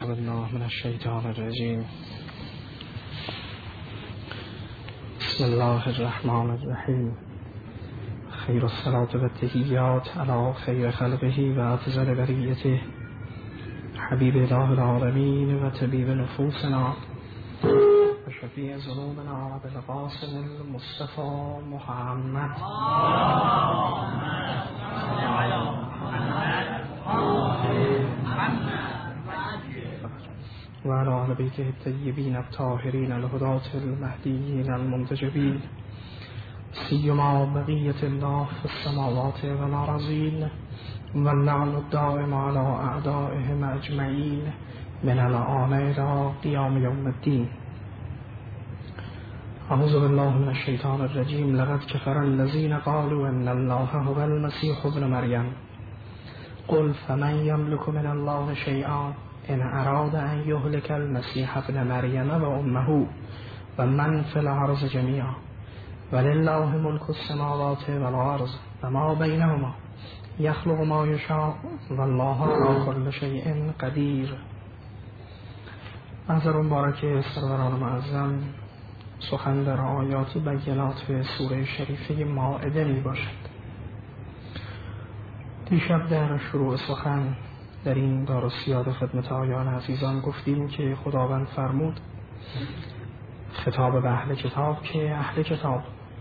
بالله من الشیطان الرجیم. بسم الله الرحمن الرحیم. خیر الصلاة و التحیات علی خیر خلقه و افضل بریته حبیب اله العالمین و طبیب نفوسنا و شفیع ذنوبنا بالقاسم المصطفى محمد و علی آل بیته الطیبین الطاهرین الهداة المهدیین المنتجبین سیما بقیة الله في السماوات والأرضین و اللعن الدائم على اعدائهم اجمعین من الآن إلى قیام یوم الدین. اعوذ بالله من الشیطان الرجیم. لقد كفر الذين قالوا ان الله هو المسيح ابن مريم قل فمن يملك من الله شيئا ان اراد ان يهلك المسيح ابن مريم وامه ومن في الارض جميعا ولله ملك السماوات والارض وما بينهما يخلق ما يشاء والله على كل شيء قدير. منظر مبارک سروران معظم سخن در آیات بینات سوره شریفه مائده می باشد. دیشب در شروع سخن در این دار السیاده خدمت آیان عزیزان گفتیم که خداوند فرمود خطاب به اهل کتاب که اهل کتاب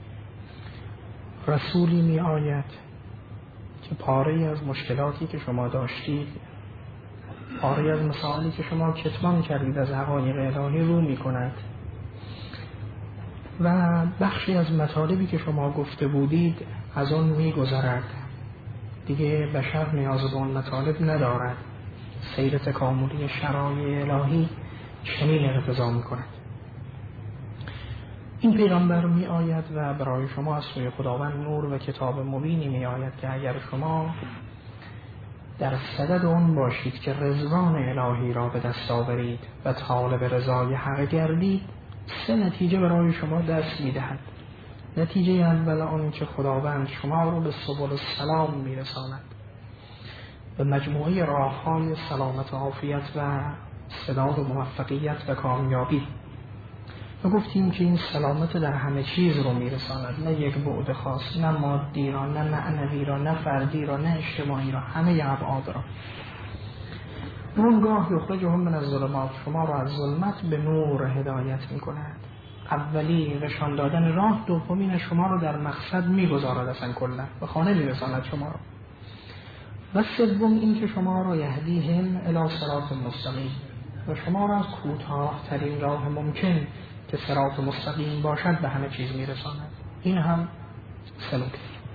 رسولی می آید که پاره از مشکلاتی که شما داشتید، پاره از مسائلی که شما کتمان کردید از حقایق الهی رو می کند و بخشی از مطالبی که شما گفته بودید از آن می گذرد. دیگه بشر نیاز به اون مطالب ندارد. سیر تکاملی شرایع الهی چنین اقتضا می کند. این پیغمبر می آید و برای شما از سوی خداوند نور و کتاب مبینی می آید که اگر شما در صدد اون باشید که رضوان الهی را به دست آورید و طالب رضای حق گردید، سه نتیجه برای شما دست می دهد. نتیجه اول آن که خداوند شما رو به سبل السلام می رساند، به مجموعه راه‌های سلامت و عافیت و سداد و موفقیت و کامیابی. و گفتیم که این سلامت در همه چیز رو می رساند، نه یک بعد خاص، نه مادی را، نه معنوی را، نه فردی را، نه اجتماعی را، همه ابعاد را. اونگاه یخرجهم من الظلمات، شما را از ظلمت به نور هدایت می کند. اولی نشان دادن راه، دومین شما رو در مقصد می گذارد، اصلا کلا به خانه می رساند شما را. و سوم این که شما را یهدیهم الی صراط مستقیم، و شما را از کوتاه ترین راه ممکن که صراط مستقیم باشد به همه چیز می رساند. این هم سلوک.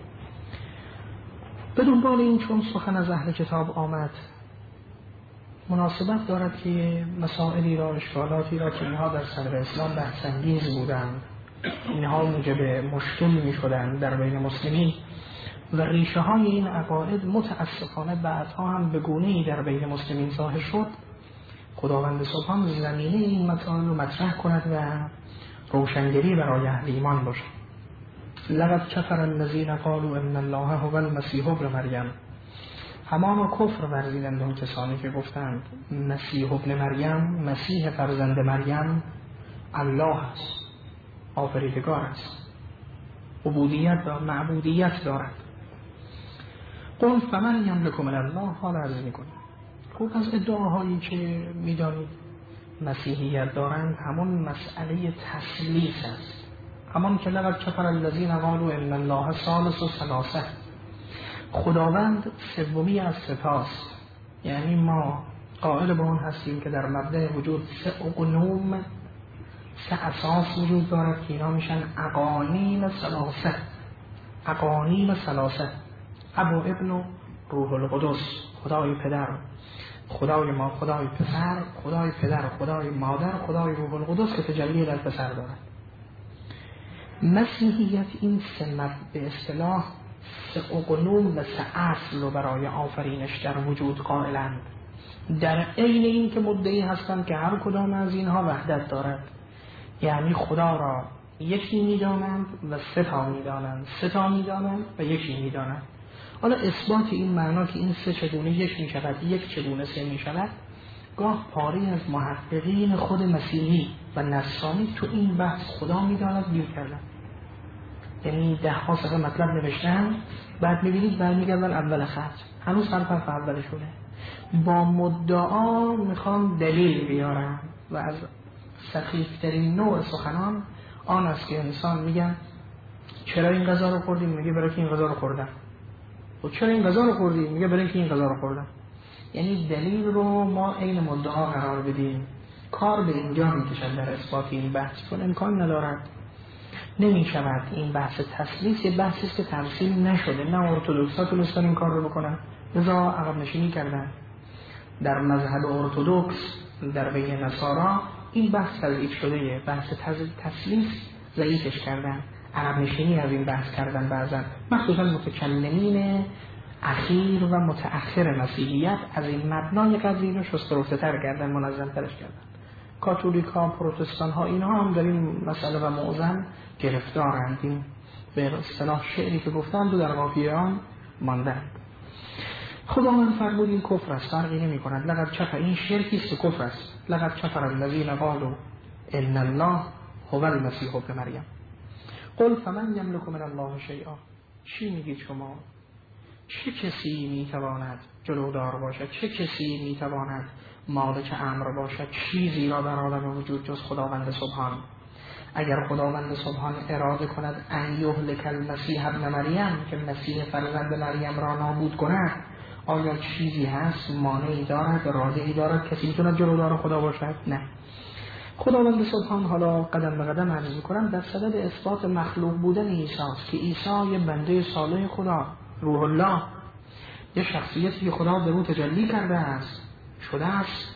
به دنبال این چون سخن از اهل کتاب آمد، مناسبت دارد که مسائلی را، اشکالاتی را که اینها در صدر اسلام بحث‌انگیز بودند، اینها موجب مشکل می شدند در بین مسلمین و ریشه های این عقاید متاسفانه بعدها هم به گونه‌ای در بین مسلمین ظاهر شد، خداوند سبحان زمینه این مطالب رو مطرح کند و روشنگری برای اهل ایمان باشد. لقد کفر الذین قالوا ان الله هو المسیح ابن مریم، همان کفر ورزیدند اون کسانی که گفتند مسیح ابن مریم، مسیح فرزند مریم الله است، آفریدگار است، عبودیت و معبودیت دارد. قل فمن یملک من الله، حال عرض میکنه خوب از ادعاهایی که میدانید مسیحیت دارند همون مسئله تثلیث است، همون که لقد کفر الذین قالوا ان الله ثالث ثلاثه، خداوند سومی از سپاست. یعنی ما قائل به اون هستیم که در مبدأ وجود سه اقنوم، سه اساس وجود دارد که اینا میشن اقانیم ثلاثه. اقانیم ثلاثه، ابو ابن و روح القدس، خدای پدر، خدای ما، خدای پسر، خدای پدر، خدای مادر، خدای روح القدس که تجلی در پسر دارد. مسیحیت این سه به اصطلاح سه اقنوم و سه اصل رو برای آفرینش در وجود قائلند، در عین این که مدعی هستند که هر کدام از اینها وحدت دارد. یعنی خدا را یکی میدانند و سه تا میدانند، سه تا میدانند و یکی میدانند. حالا اثبات این معنا که این سه چگونه یک میشود، یک چگونه سه میشود، گاه پاره از محققین خود مسیحی و نصرانی تو این بحث خدا میداند گیر کردن. یعنی 10 صفحه مطلب نوشتن، بعد میبینید برمیگردن اول خط، هنوز حرف اولشونه، با مدعا میخوان دلیل بیارن و از سخیفترین نوع سخنان آن است که انسان میگن چرا این غذا رو خوردیم؟ میگه برای که این غذا رو خوردم. و چرا این غذا رو خوردیم؟ میگه برای که این غذا رو خوردم. یعنی دلیل رو ما عین مدعا قرار بدیم. کار به اینجا میکشد در اثبات این بحث، چون امکان ندارد، نمیشود. این بحث تسلیس یه بحثی است که تفصیل نشده، نه ارتدوکس‌ها تونستن این کار رو بکنن، لذا عقب نشینی کردن. در مذهب ارتدوکس در بین نصارا این بحث تضعیف شده، بحث تسلیس ضعیفش کردن، عقب نشینی از این بحث کردن. بعضا مخصوصا متکلمین اخیر و متأخر مسیحیت از این مبنای قضیه رو شست‌ورفته‌تر کردن، منظم‌ترش کردن. کاتولیکا، پروتستان ها اینها هم در این مسئله و معظم گرفتارند. این به اصطلاح شعری که گفتند و در قافیه آن ماندند. خداوند فرمود این کفر است، فرقی نمی کند. لقد کفر، این شرکی است که کفر است. لقد کفر الذین قالوا ان الله هو المسیح ابن مریم. قل فمن یملک من الله شیئا. چی میگید شما؟ چه کسی میتواند جلودار باشد؟ چه کسی میتواند مالک امر باشد؟ چیزی را در عالم وجود جز خداوند سبحان. اگر خداوند سبحان اراده کند ان یهلک المسیح ابن مریم، که مسیح فرزند مریم را نابود کند، آیا چیزی هست مانعی دارد، رادعی دارد کسی میتواند جلودار خدا باشد؟ نه. خداوند سبحان حالا قدم به قدم عرض می‌کنم در صدد اثبات مخلوق بودن عیسی است که عیسی یه بنده صالح خدا، روح الله، یه شخصیتی که خدا به او تجلی کرده است، شده است،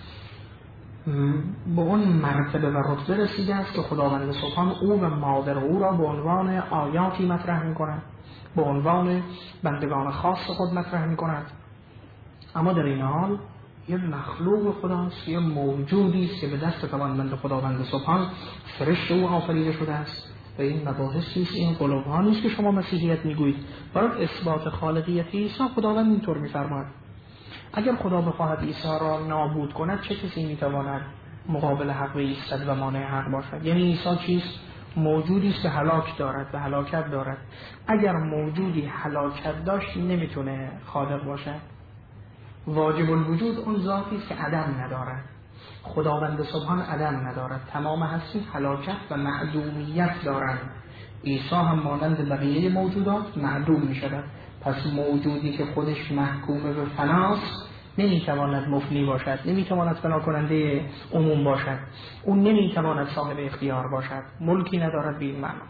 به اون مرتبه و رتبه رسیده است که خداوند سبحان او و مادر او را به عنوان آیاتی مطرح می‌کند، به عنوان بندگان خاص خود مطرح می‌کند. اما در این حال یه مخلوق خداست، یه موجودی است که به دست توانمند خداوند سبحان فرشت او آفریده شده است. و این مباحثی است، این قلوب‌ها نیست که شما مسیحیت میگویید. برای اثبات خالقیت عیسی خداوند اینطور می‌فرماید: اگر خدا بخواهد عیسی را نابود کند، چه کسی میتواند مقابل حق ایستد و مانع حق باشد؟ یعنی عیسی چیست؟ موجودی است که هلاک دارد و هلاکت دارد. اگر موجودی هلاکت داشت نمیتونه خالق باشد. واجب الوجود اون ذاتی است که عدم ندارد. خداوند سبحان عدم ندارد، تمام هستی هلاکت و معدومیت دارند. عیسی هم مانند بقیه موجودات معدوم می شود. پس موجودی که خودش محکوم به فناست نمیتواند مفنی باشد، نمیتواند فنا کننده عموم باشد، اون نمیتواند صاحب اختیار باشد، ملکی ندارد به این معنا.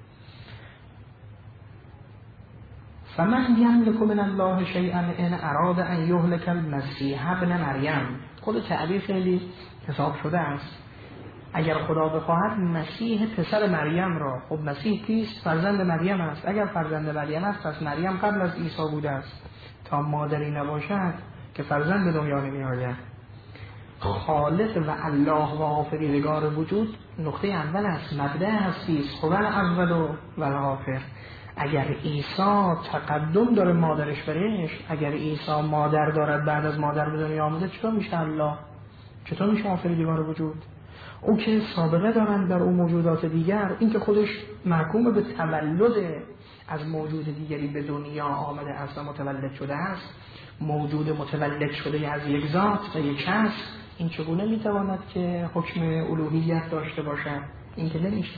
فمن یملک من الله شیئا ان اراد ان یهلک المسیح ابن مریم. خود تعبیر خیلی حساب شده است. اگر خدا بخواهد مسیح پسر مریم را، خب مسیح کیست؟ فرزند مریم است. اگر فرزند مریم است پس مریم قبل از عیسی بوده است. تا مادری نباشد که فرزند به دنیا نمی آید. خالق و الله و آفریدگار وجود نقطه اول است، مبدأ هستی است، هو الاول و الاخر. اگر عیسی تقدم داره مادرش برش، اگر عیسی مادر دارد بعد از مادر به دنیا آمده، چطور میشه الله؟ چطور میشه آفریدگار وجود؟ او که سابقه دارند در اون موجودات دیگر، این که خودش محکوم به تولد از موجود دیگری به دنیا آمده است و متولد شده است، موجود متولد شده از یک ذات و یک کس، این چگونه میتواند که حکم الوهیت داشته باشد؟ این که نمیشه.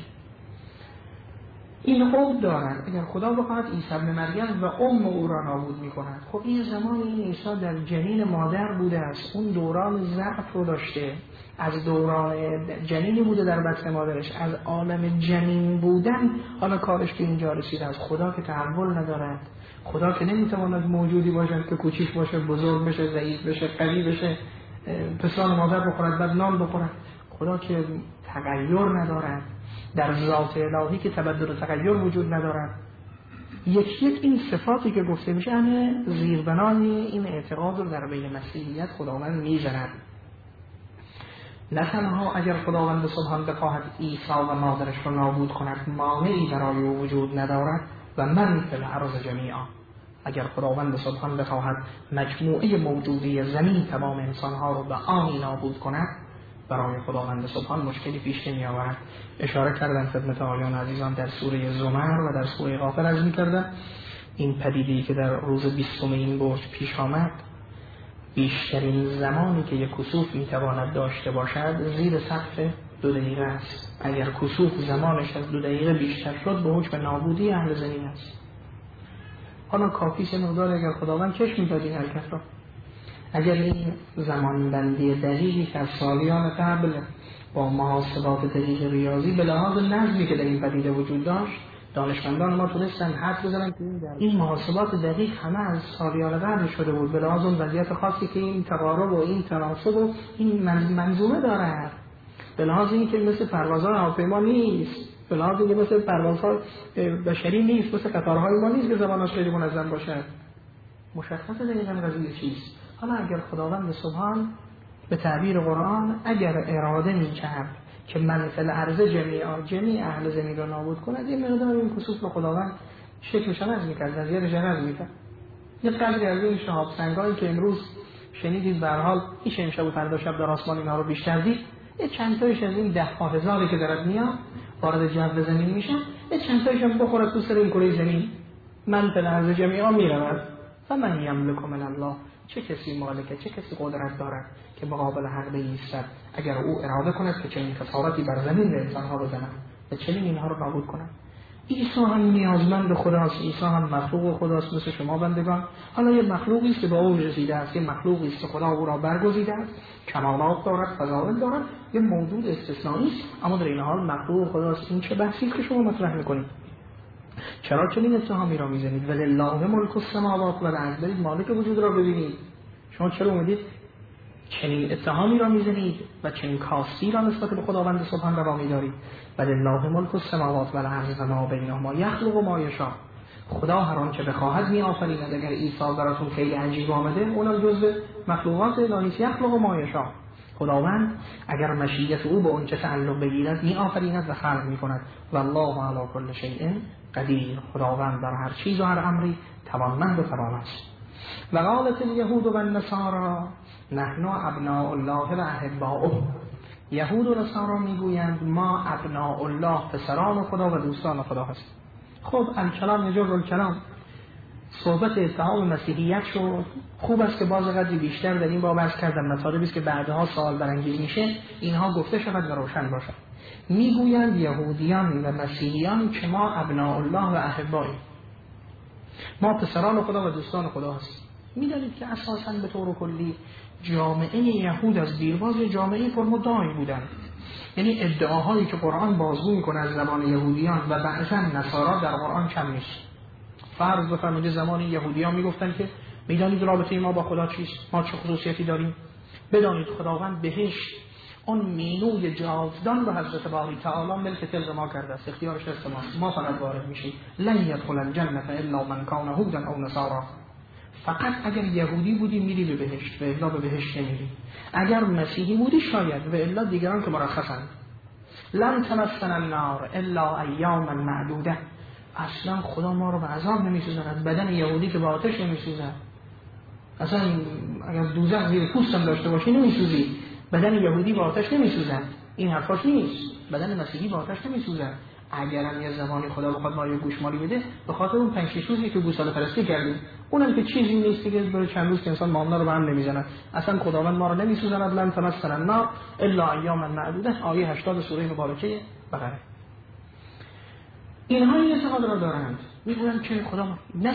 این حکم دارد اگر خدا بخواهد عیسی ابن مریم و او را نابود میکند. خب این زمان این عیسی در جنین مادر بوده است، اون دوران ضعف رو داشته، از دوران جنینی بوده در بطن مادرش، از عالم جنین بودن حالا کارش که اینجا رسیده است. خدا که تحول ندارد، خدا که نمیتواند موجودی باشد که کوچیک باشه، بزرگ بشه، ضعیف بشه، قوی بشه، پستان مادر بخورد بعد نان بخورد. خدا که تغییر ندارد، در ذات الهی که تبدل و تغییر وجود ندارد. یک این صفاتی که گفته میشه همه زیربنای این اعتقاد رو در بین مسیحیت خداوند میزند. نه تنها اگر خداوند سبحان بخواهد عیسی و مادرش رو نابود کند مانعی برای او وجود ندارد و من فی الارض جمیعا، اگر خداوند سبحان بخواهد مجموعه موجودی زمین تمام انسانها رو به آنی نابود کند، برای خداوند سبحان مشکلی پیش نمی آورد. اشاره کردن خدمت آقایان عزیزان در سوره زمر و در سوره غافر از می‌کردن این پدیده‌ای که در روز 20 این برج پیش آمد، بیشترین زمانی که یک کسوف میتواند داشته باشد زیر سقف 2 دقیقه است. اگر کسوف زمانش از 2 دقیقه بیشتر شد به حکم نابودی اهل زمین است. حالا کافیه مقدار اگر خداوند کش میداد این حرکت را، اگر این زمان بندی دقیقی که از سالیان قبل با محاسبات دقیق ریاضی به لحاظ نظمی که در این پدیده وجود داشت دانشمندان ما تونستن حد بزنن که این محاسبات دقیق همه از سالیان قبل شده بود به لحاظ اون وضعیت خاصی که این تقارب و این تناسب و این منظومه داره، به لحاظ این که مثل پروازهای هواپیما نیست، به لحاظ این که مثل پروازهای بشری نیست، مثل قطارهای ما نیست که زمانش خیلی منظم باشد. مشخص دقیقاً قضیه چیست. حالا اگر خداوند سبحان به تعبیر قرآن اگر اراده می‌کرد که منفل عرض جمیع اهل زمین را نابود کند، یه مقدار این کسوف رو خداوند شکلش عوض می‌کرد، وضعیتش عوض می‌کرد. یه قدری از این شهاب سنگایی که امروز شنیدید به هر حال هیچ امشب و فردا شب در آسمان اینا رو بیشتر دید، یه چند تایش از این 10,000 که دارد میاد وارد جو زمین میشن، یه چند تایش هم بخوره تو سر این کره زمین، منفل عرض جمیع میرود. فمن یملک من الله، چه کسی مالکه، چه کسی قدرت دارد که مقابل حق بایستد اگر او اراده کند که چنین خسارتی بر زمین به انسانها بزند و چنین اینها رو نابود کند. عیسی هم نیازمند خداست، عیسی هم مخلوق خداست مثل شما بندگان. حالا یه مخلوقی است که به او رسیده است، یه مخلوقی است که خدا او را برگزیده است، کمالات دارد، فضائل دارد، یه موجود استثنایی است، اما در این حال مخلوق خداست. این چه بحثی که شما مطرح می‌کنید؟ چرا چنین اتهامی را میزنید؟ ولله ملک السماوات والارض، برید مالک وجود را ببینید. شما چرا اومدید چنین اتهامی را میزنید و چنین کاستی را نسبت به خداوند سبحان روا می‌دارید؟ ولله ملک السماوات والارض و ما بینهما یخلق ما یشاء. خدا هر آنچه بخواهد میآفریند. اگر عیسی براتون خیلی عجیب آمده، اونم جزء مخلوقات الهی است. یخلق ما یشاء. خداوند اگر مشیت او به اون چه تعلق بگیرد میآفریند و خلق میکند. والله علی کل شیء قدیر. خداوند در هر چیز و هر امری توانمند و توان است. و قالت الیهود و النصارى نحن ابناء الله و احباؤه. یهود و نصارا میگویند ما ابناء الله، پسران خدا و دوستان خدا هستیم. خب الکلام یجر الکلام، صحبت اتهام مسیحیت شد. خوب است که باز قدری بیشتر در این باب عرض کردم، مطالبی است که بعدها سوال برانگیز میشه، اینها گفته شود و روشن باشد. میگویند یهودیان و مسیحیان که ما ابناء الله و احباییم، ما پسران خدا و دوستان خدا هستیم. میدانید که اساساً به طور کلی جامعه یهود از دیرباز جامعه پرمدعی بودند. یعنی ادعاهایی که قرآن بازگو میکنه از زمان یهودیان و بعضاً نصارا در قرآن کم نیست. فرض بفرمایید زمان یهودیان میگفتن که میدانید رابطه ما با خدا چیست، ما چه خصوصیتی داریم، بدانید خداوند بهشت اون مینوی جاودان به حضرت باری تعالی ملک تلق ما کرده است، اختیارش دست ما فقط وارد میشیم. لن يدخل الجنه الا من كان هودا او نصارا. فقط اگر یهودی بودی میری به بهشت و الا به بهشت نمیری. اگر مسیحی بودی شاید و الا دیگران که مرخصند. لن تمسنا النار الا ایاما معدوده. اصلا خدا ما رو به عذاب نمیسوزاند، بدن یهودی که با آتش نمیسوزد. اصلا اگر دوزخ زیر پوستم داشته باشی نمیسوزی. بدن یهودی با آتش نمیسوزد، این حرفاش نیست. بدن مسیحی با آتش نمیسوزد. اگرم یه زمانی خدا بخواد ما رو گوشمالی بده، به خاطر اون 5-6 روزی که گوساله پرستی کردیم، اونم که چیزی نیست که برای چند روز که انسان معامله رو به هم نمیزنه. اصلا خداوند ما رو نمیسوزاند. لن تمسنا النار الا ایاما معدوده، آیه 80 سوره مبارکه بقره. اینها این اعتقاد را دارند، میگویند که خدا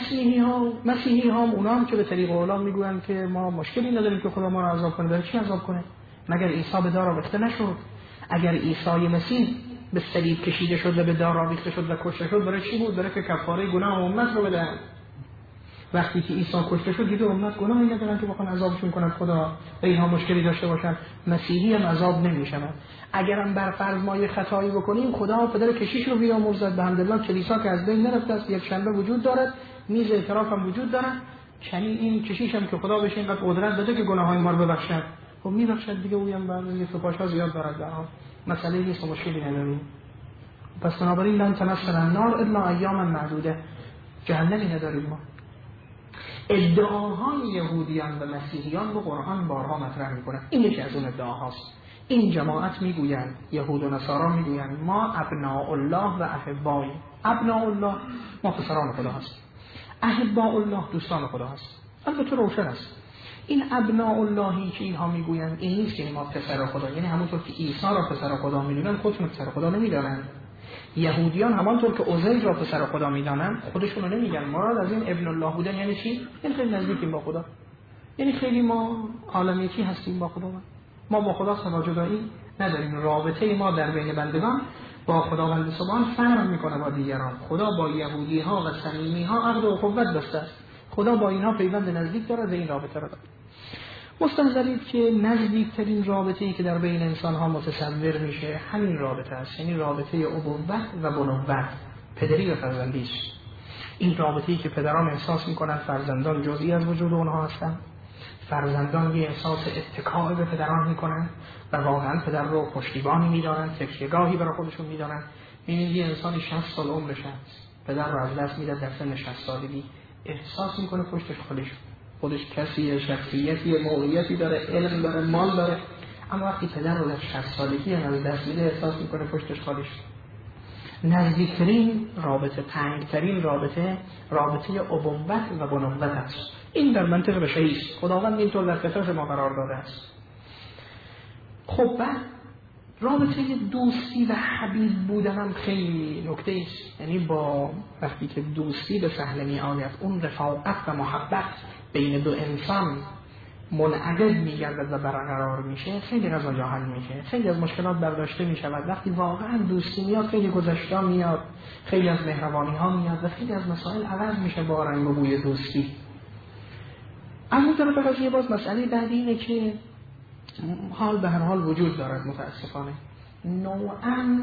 مسیحی ها اونا هم که به طریق اولا میگویند که ما مشکلی نداریم که خدا ما رو عذاب کنه. برای چی عذاب کنه؟ مگر عیسی به دار آویخته نشد؟ اگر عیسی مسیح به صلیب کشیده شد و به دار آویخته شد و کشته شد، برای چی بود؟ برای که کفاره گناه امت رو بدهند. وقتی که عیسی کشته شد دیگه امت گناهی ندارن که بخوان عذابشون کنن خدا و اینها مشکلی داشته باشن. مسیحی هم عذاب نمیشن. اگرم بر فرض ما یه خطایی بکنیم، خدا پدر کشیش رو بیامرزد. به الحمدلله کلیسا که از بین نرفته است، یک شنبه وجود دارد، میز اعتراف هم وجود دارد. چنین این کشیش هم که خدا بهش اینقدر قدرت داده که گناههای ما رو ببخشد، خب میبخشد دیگه. اویم بعضی سپاشا زیاد دارد، در حال مسئله نیست، مشکلی نداریم. پس بنابراین لن تمسنا النار الا ایاما معدوده، جهنمی نداریم ما. ادعاهای یهودیان و مسیحیان به قرآن بارها مطرح میکنن. این یکی از اون ادعاهاست. این جماعت میگویند، یهود و نصارا میگویند ما ابناء الله و احبای. ابناء الله ما پسران خدا هست، احباء الله دوستان خدا هست. البته روشن است این ابناء اللهی که اینها میگویند این نیست که ما پسر خدا، یعنی همونطور که عیسی را پسر خدا میدونن خودشون پسر خدا نمیدانند. یهودیان همانطور که عزیر را پسر خدا میدانند خودشون رو نمیگن. مراد از این ابن الله بودن یعنی چی؟ یعنی خیلی نزدیکیم با خدا، یعنی خیلی ما عالم یکی هستیم با خدا. ما با خدا سوا جدایی نداریم. رابطه ما در بین بندگان با خداوند سبحان فرق میکنه با دیگران. خدا با یهودی ها و صمیمی ها عقد و اخوت بسته است. خدا با اینها پیوند نزدیک داره و این رابطه را داره. مستحضرید که نزدیکترین رابطه‌ای که در بین انسان ها متصور میشه همین رابطه است، یعنی رابطه ابوت و بنوت، پدری و فرزندی است. این رابطه‌ای که پدران احساس میکنند فرزندان جزئی از وجود اونها هستند. فرزندان یه احساس اتکا به پدران میکنن و واقعا پدر رو پشتیبانی میدارن، تکیه‌گاهی برای خودشون میدارن. این یه انسانی 60 سال عمرش هست، پدر رو از دست میده در سن 60 سالگی، احساس میکنه پشتش خودش کسی، شخصیتی، موقعیتی داره، علم داره، مال داره، اما وقتی پدر رو در 60 سالگی از دست میده احساس میکنه پشتش خالیش. نزدیکترین رابطه، تنگترین رابطه ابوت و بنوت است. این در منطق بشری است. خداوند اینطور در فطرت ما قرار داده است. خب بعد رابطه دوستی و حبیب بودن هم خیلی نکته است. یعنی با وقتی که دوستی به صحنه می آید، اون رفاقت و محبت بین دو انسان منعقد می‌گردد و برقرار میشه، خیلی از آنجا حل میشه، خیلی از مشکلات برداشته میشود. وقتی واقعا دوستی میاد خیلی گذشته میاد، خیلی از مهربانی ها میاد و خیلی از مسائل عوض میشه با رنگ و بوی دوستی. از اون طرف قضیه باز مسئله بعدی اینه که حال به هر حال وجود دارد متاسفانه نوعاً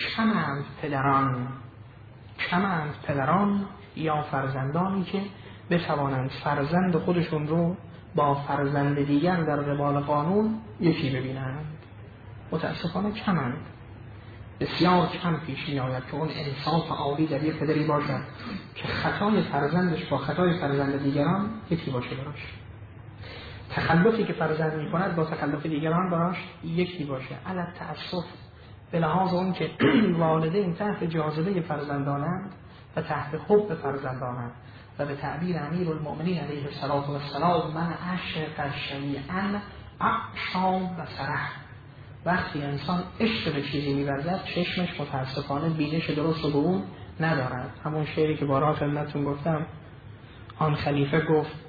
کمند پدران یا فرزندانی که بتوانند فرزند خودشون رو با فرزند دیگر در قبال قانون یکی ببینند. متاسفانه کمند، بسیار کم پیش می آید که اون انصاف عالی در یک پدری باشد که خطای فرزندش با خطای فرزند دیگران یکی باشه براش، تخلفی که فرزند می کند با تخلف دیگران براش یکی باشه. علی تأسف به لحاظ اون که والدین تحت جاذبه فرزندانند و تحت حب فرزندانند و به تعبیر امیر المؤمنین علیه السلام من عشق شیئا اعشا و سرح. وقتی انسان عشق به چیزی می‌ورزد چشمش متاسفانه بینش درست رو به اون ندارد. همون شعری که بارها خدمتتون گفتم، آن خلیفه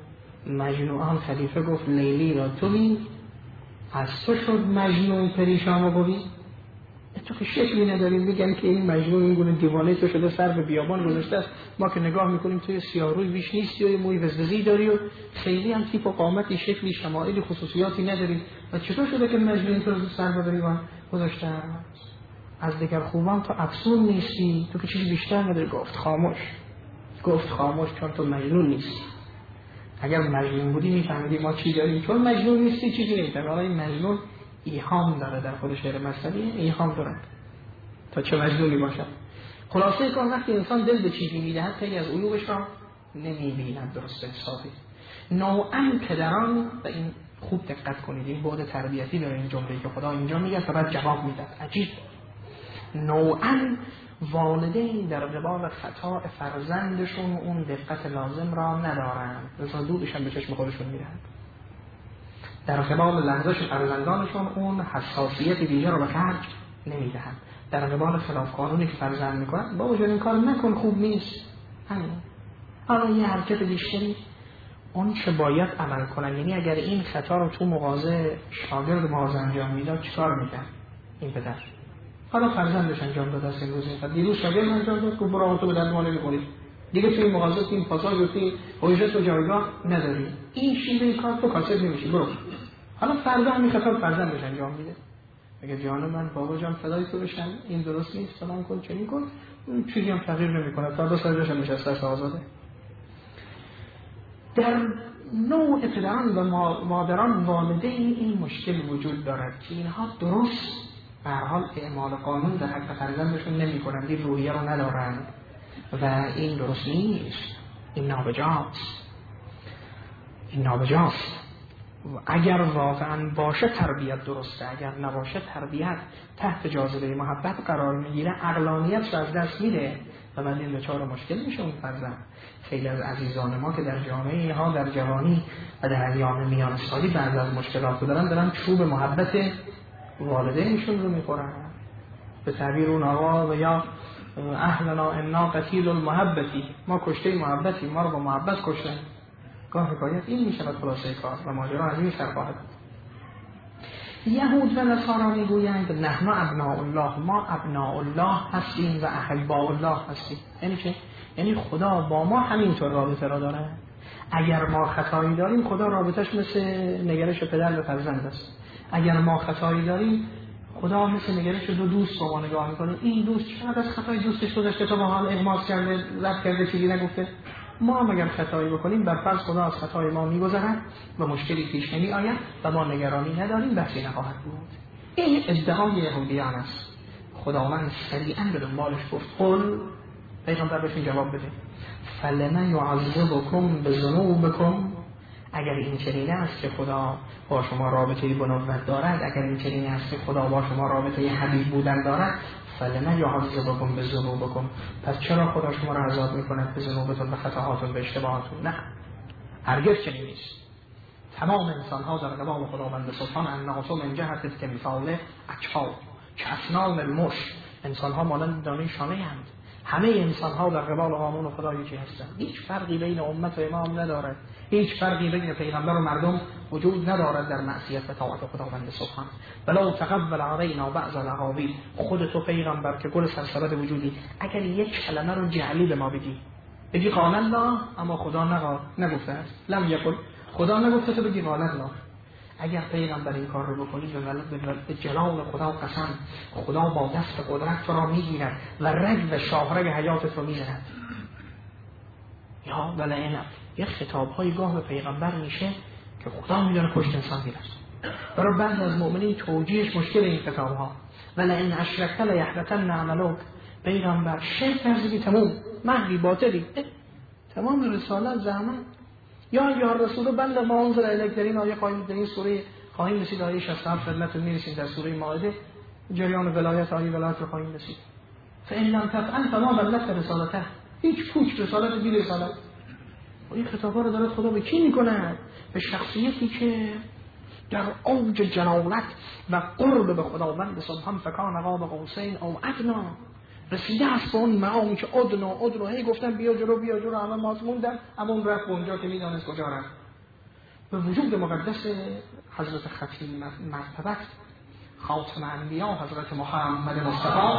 گفت لیلی را تو بین، از تو شد مجنون پریشان و گوی. تو که شکلی نداریم میگن که این مجنون این گونه دیوانه تو شده سر به بیابان گذاشته است. ما که نگاه میکنیم توی سیاروی بیش نیستی و موی وزوزی داری و خیلی هم تیپ و قامتی، شکلی، شمائلی، خصوصیاتی نداری و چطور شده که مجنون تو رو سر به بیابان گذاشته؟ از دیگر خوبان تو افسون نیستی، تو که چیزی بیشتر نداری. گفت خاموش چون تو مجنون نیستی. اگر مجنون بودی میفهمیدی ما چی داریم. چون مجنون نیستی چیزی نمیفهمی. حالا این مجنون ایهام داره، در خود شعر مصنوی ایهام داره تا چه مجنونی باشد. خلاصه کار وقتی انسان دل به چیزی میدهد خیلی از عیوبش را نمیبیند. درست انصافی نوعاً پدران، و این خوب دقت کنید این بعد تربیتی داره این جمله‌ای که خدا اینجا میگه تا بعد جواب میداد. عجیب، نوعاً والدین در قبال خطا فرزندشون اون دقت لازم را ندارند، لذا دودش هم به چشم خودشون میدهند. در قبال لغزش فرزندانشون اون حساسیت دیگر رو به خرج نمیدهند. در قبال خلاف قانونی که فرزند میکنن بابا جان این کار نکن خوب نیست، همین حالا یه حرکت بیشتری اون چه باید عمل کنن. یعنی اگر این خطا رو تو مغازه شاگرد مغازه انجام میداد چیکار میکرد این پدر؟ حالا فرزندش انجام داده است امروز، دیروز شاگرد انجام داد که برو تو به درد ما نمیخوری دیگه، توی مغازه این پاساژ و توی حجت و جایگاه نداری، این شیوه کار تو کاسب نمیشی، برو. حالا فردا همین خطا فرزندش انجام میده، میگه جان من بابا جان فدای تو بشم این درست نیست فلان کن چنین کن، چیزی هم تغییر نمیکنه، فردا سرجاش هم نشسته آزاده. در نوع پدران و مادران والدین این مشکل وجود دارد که اینها درست به هر حال اعمال قانون در حق فرزندشون نمیکنند، این روحیه رو ندارند و این درست نیست، این نابجاست. این نابجاست. اگر واقعا باشه تربیت درسته، اگر نباشه تربیت تحت جاذبه محبت قرار میگیره، عقلانیت رو از دست میده و بعد این دچار مشکل میشه اون فرزند. خیلی از عزیزان ما که در جامعه ها در جوانی و در ایام میان سالی بعد از مشکلات دارن چوب محبت والدینشون رو میخورن. به تعبیر اون آقا و یا اهلنا انا قتیل المحبتی، ما کشته محبتی، ما رو با محبت کشتن. گاه حکایت این میشه خلاصه کار و ماجرا از این سر خواهد. یهود و نصارا میگویند نحن ابناء الله، ما ابناء الله هستیم و احباء الله هستیم. یعنی چه؟ یعنی خدا با ما همینطور رابطه را داره. اگر ما خطایی داریم خدا رابطش مثل نگرش پدر به فرزند است. اگر ما خطایی داریم خدا مثل نگرش دو دوست با ما نگاه میکنه. این دوست چقدر از خطای دوستش گذشته تا با حال اغماس کرده، رد کرده، چیزی نگفته. ما هم اگر خطایی بکنیم بر فرض خدا از خطای ما میگذرد و مشکلی پیش نمی آید و ما نگرانی نداریم، بحثی نخواهد بود. این ادعای یهودیان است. خداوند سریعا به دنبالش گفت قل، پیغمبر بهشون جواب بده، فلما یعذبکم بذنوبکم، اگر این چنین است که خدا با شما رابطه بنوت دارد، اگر این چنین است که خدا با شما رابطه حبیب بودن دارد، فلما یعذبکم بذنوبکم، پس چرا خدا شما را عذاب میکند به ذنوبتون، به خطاهاتون، به اشتباهاتون؟ نه، هرگز چنین نیست. تمام انسان ها در قبال خداوند سبحان الناس من جهت که مثال اجفا که اسنان المش، انسان ها مانند دانه شانه اند. همه انسان ها در قبال قانون خدا یکی هستند. هیچ فرقی بین امت و امام ندارد، هیچ فرقی بین پیغمبر و مردم وجود ندارد در معصیت و طاعت خداوند سبحان. ولو تقبل علینا بعض الاقاویل، خود تو پیغمبر که گل سرسبد وجودی، اگر یک کلمه رو جعلی به ما بگی قال الله، اما خدا نگفته است، لم یقل، خدا نگفته تو بگی قال الله. اگر پیغمبر این کار رو بکنی به جلال خدا قسم، خدا با دست قدرت تو را میگیرد و رگ و شاهرگ حیاتت رو میزند. یا ولئن، یه خطاب‌های گاه به پیغمبر میشه که خدا میدونه پشت انسان میرسه. برای بعضی از مؤمنین توجیهش مشکل این خطاب‌ها، ولئن اشرکت لیحبطن عملک، پیغمبر شرک ورزیدی تمام، محوی باطلی، تمام رسالت زحمت. یا رسول بنده ما انزل الیک، در این آیه خواهیم، در این سوره خواهیم رسید، آیه 67 خدمتتون میرسیم در سوره مائده، جریان ولایت، آیه ولایت رو خواهیم رسید. فإن لم تفعل فما بلغت رسالته، هیچ پوچ رسالت بی رسالت. و این خطابا رو دارد خدا به کی میکنه؟ به شخصیتی که در اوج جلالت و قرب به خداوند سبحان فکان قاب قوسین او ادنا، رسیده است به اون مقامی که ادنا هی گفتن بیا جلو همه ماز موندن، اما اون رفت اونجا که میدانست کجا رفت. به وجود مقدس حضرت ختیم مرتبت خاتم انبیا حضرت محمد مصطفی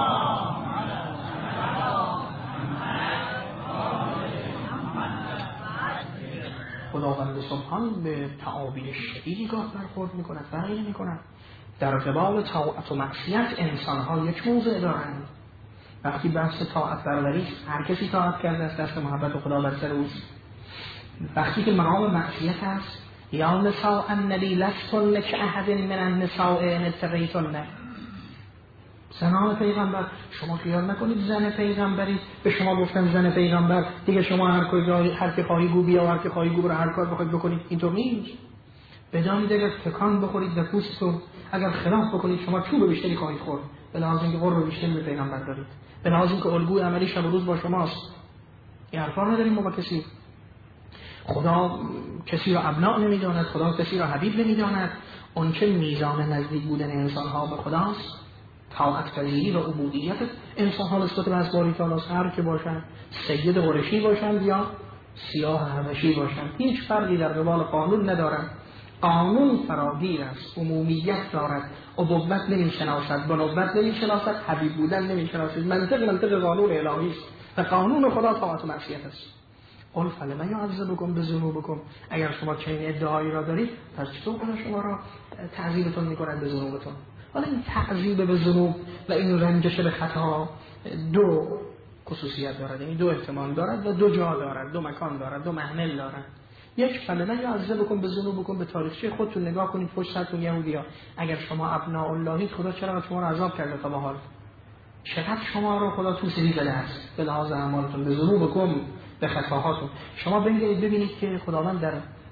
خداوند سبحان به تعابیر شدیدی گاه برخورد میکند، فرقی نمیکند. در قبال طاعت و معصیت انسان‌ها یک موضع دارند. وقتی بحث طاعت برداری، هر کسی طاعت کرده است دست محبت خدا بر سر اوست. وقتی که مقام معصیت است، یا نساء النبی لستن کاحد من النساء ان اتقیتن، زنان پیغمبر شما خیال نکنید زن پیغمبری به شما گفتن زن پیغمبر دیگه شما هر که خواهی گو بیا و هر که خواهی گو برو هر کار بخواید بکنید. اینطور نیست. بدانید اگر تکان بخورید در پوستتون، اگر خلاف بکنید شما چوب بیشتری خواهید خورد، به لحاظ اینکه قرب بیشتری به پیغمبر دارید، به لحاظ اینکه الگوی عملی شب و روز با شماست. این حرفا نداریم ما با کسی. خدا کسی را ابناء نمیداند، خدا کسی را حبیب نمیداند. اون چه میزان نزدیک بودن انسان ها به خداست، طاعت پذیری و عبودیت انسان ها نسبت به اسباری تعالی، هر که باشند، سید قریشی باشند یا سیاه حبشی باشند، هیچ فرقی در قبال قانون ندارند. قانون فراگیر است، عمومیت دارد، ابوت نمیشناسد، بنوت نمیشناسد، حبیب بودن نمیشناسد. منطق قانون الهی است و قانون خدا طاعت و معصیت است. قل فلما یعذبکم بذنوبکم، اگر شما چنین ادعایی را دارید پس چطور خدا شما را تعذیبتون میکند به ذنوبتون؟ حالا این تعذیب به ذنوب و این رنجش به خطا دو خصوصیت دارد، یعنی دو احتمال دارد و دو جا دارد، دو مکان دارد، دو محمل دارد. یک فلما یعذبکم بذنوبکم، به تاریخچه خودتون نگاه کنید، پشت سرتون یهودیا، اگر شما ابناء اللهید خدا چرا شما را عذاب کرده تا به حال؟ چقدر شما را خدا تو سری زده است به لحاظ اعمالتون، به ذنوبکم، به خطاهاتون. شما ببینید که خداوند در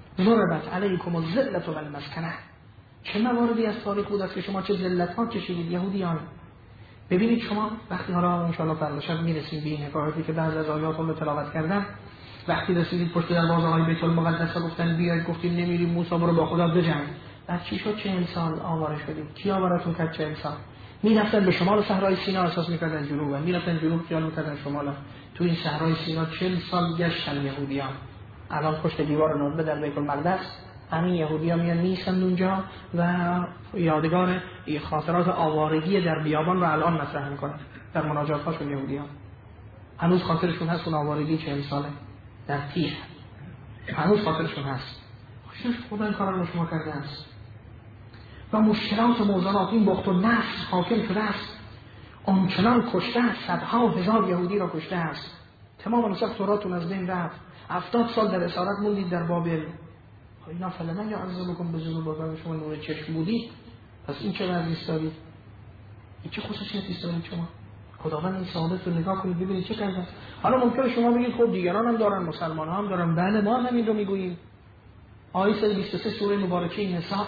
ضربت علیکم الذلة والمسکنه. چه مواردی از تاریخ بود است که شما چه ذلت‌ها کشیدید یهودیان. ببینید شما وقتی حالا ان شاء الله فردا شب میرسیم به این حکایاتی که بعضی از آیات رو تلاوت کردن، وقتی رسیدید پشت دروازه‌های بیت المقدس گفتن بیاید، گفتید نمیریم، موسی برو با خدا بجنگ. بعد چی شد؟ 40 سال آواره شدید. کی آوارتون کرد 40 سال؟ میرفتن به شمال صحرای سینا، احساس میکردن جنوب، میرفتن جنوب خیال میکردن شمال. تو این صحرای سینا 40 سال گشتن یهودیان. الان پشت دیوار ندبه در بیت المقدس همین یهودیان میان میشن اونجا و یادگار خاطرات آوارگی در بیابان رو الان مطرح میکنن در مناجات‌هاشون. یهودیان هنوز خاطرشون هست اون آوارگی 40 ساله در تیه، هنوز خاطرشون هست. خوشش خدا این کار رو شما کرده است و مشکلات و موضوعات این بخت و نفس حاکم شده است. آنچنان کشته است، صدها هزار یهودی را کشته است. تمام نسخ توراتون از بین رفت. 70 سال در اسارت موندید در بابل. اینا فلما یعذبکم بذنوبکم، شما نور چشم بودید، پس این چه وضعی دارید؟ این چه خصوصیتی دارید شما؟ خداوند این سعادت رو نگاه کنید ببینید چه کرده. حالا ممکنه شما بگید خب دیگران هم دارن، مسلمان ها هم دارن. بله ما هم این رو میگوییم. آیه 23 سوره مبارکه نساء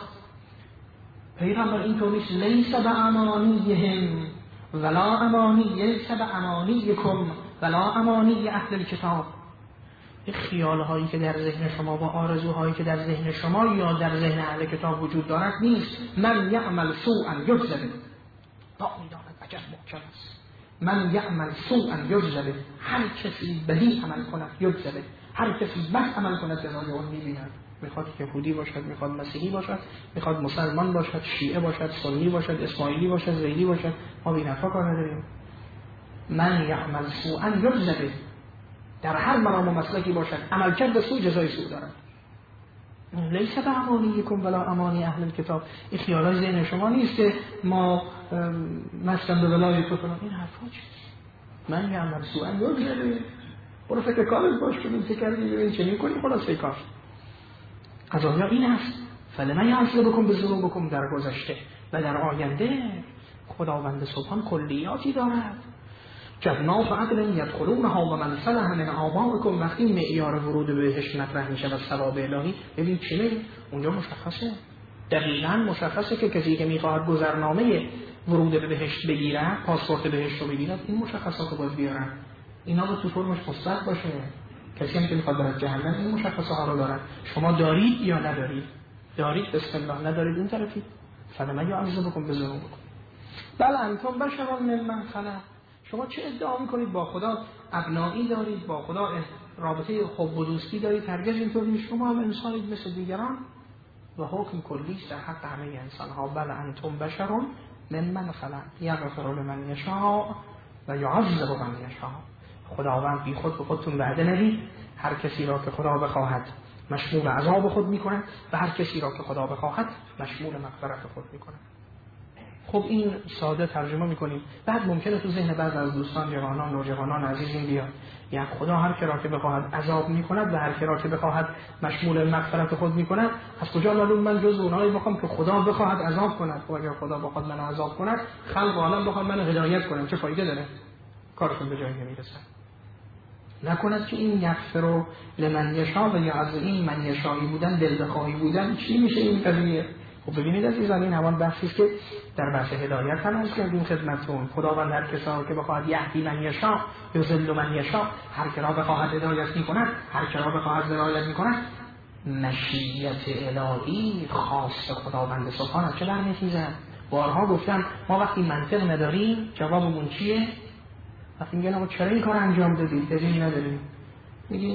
پیغمبر اینطور نیست: لیس بامانیهم ولا امانی، لیس بامانیکم ولا امانی اهل الکتاب. این خیالهایی که در ذهن شما و آرزوهایی که در ذهن شما یا در ذهن اهل کتاب وجود دارد نیست. من یعمل سوءا یجزه به، تا میداند اجر محکم است. من یعمل سوءا یجزه به، هر کسی بدی عمل کند یجزه به، هر کسی بد عمل کند جزای آن میبیند. میخواد یهودی باشد، میخواد مسیحی باشد، میخواد مسلمان باشد، شیعه باشد، سنی باشد، اسماعیلی باشد، زیدی باشد، ما بی نفع کار نداریم. من یعمل سوءا یجزه به، در هر مرام و مسلکی باشد عملکرد به سوء جزای سوء دارد. لیس بامانیکم ولا امانی اهل الکتاب. این خیالای ذهن شما نیست که ما مثلا به ولای تو کنم. این حرفا چیست؟ من یعمل سوءا یجزه به، برو فکر کارت باش کنیم چه کردی ببین چه میکنی خلاص کار. از آیا این است فلما یعذبکم بذنوبکم در گذشته و در آینده خداوند سبحان کلیاتی دارد. جنات عدن یدخلونها و من صلح من آبائکم. وقتی معیار ورود به بهشت مطرح میشه و ثواب الهی، ببین چی میگه اونجا مشخصه، دقیقاً مشخصه که کسی که میخواهد گذرنامه ورود به بهشت بگیره، پاسپورت بهشت رو بگیره، این مشخصات رو باید بیارن. اینا رو تو فرمش مثبت باشه. کسی هم که میخواد بره جهنم این مشخصه ها رو دارن. شما دارید یا ندارید؟ دارید بسم الله، ندارید اون طرفی. فلما یعذبکم بذنوبکم بل انتم بشر ممن خلق. شما چه ادعا میکنید با خدا ابنایی دارید، با خدا رابطه حب و دوستی دارید؟ هرگز اینطور نیست. شما هم انسانید مثل دیگران و حکم کلی است در حق همه انسان ها. بل انتم بشر ممن خلق یغفر لمن یشاء و یعذب من یشاء. خداوند بی خود به خودتون وعده ندید. هر کسی را که خدا بخواهد مشمول عذاب خود میکنه و هر کسی را که خدا بخواهد مشمول مغفرت خود میکنه. خب این ساده ترجمه میکنیم. بعد ممکنه تو ذهن بعض از دوستان جوانان نوجوانان عزیزین بیاد، یعنی خدا هر کی را که بخواهد عذاب میکند و هر کی را که بخواهد مشمول مغفرت خود میکند. از کجا معلوم من جز اونایی بخوام که خدا بخواهد عذاب کند؟ و اگر خدا بخواد منو عذاب کند، خلق عالم بخواد منو هدایت کنه، چه فایده داره؟ کارشون به جایی نمیرسه. نکند که این یغفر لمن یشاء و یعذب، این من یشایی بودن، دل بخواهی بودن، چی میشه این قضیه؟ خب ببینید عزیزان، این همان بحثی است که در بحث هدایت هم از کردیم خدمتتون. خداوند هر کسی که بخواهد یهدی من یشاء یضل من یشاء، هر کی را بخواهد هدایت میکند، هر کی را بخواهد ضلالت میکند. مشیت الهی خاص خداوند سبحانه چه برمیخیزد. بارها گفتم ما وقتی منطق نداریم جوابمون چیه؟ وقتی میگن ما چرا این کار انجام دادید؟ دلیل نداریم. میگیم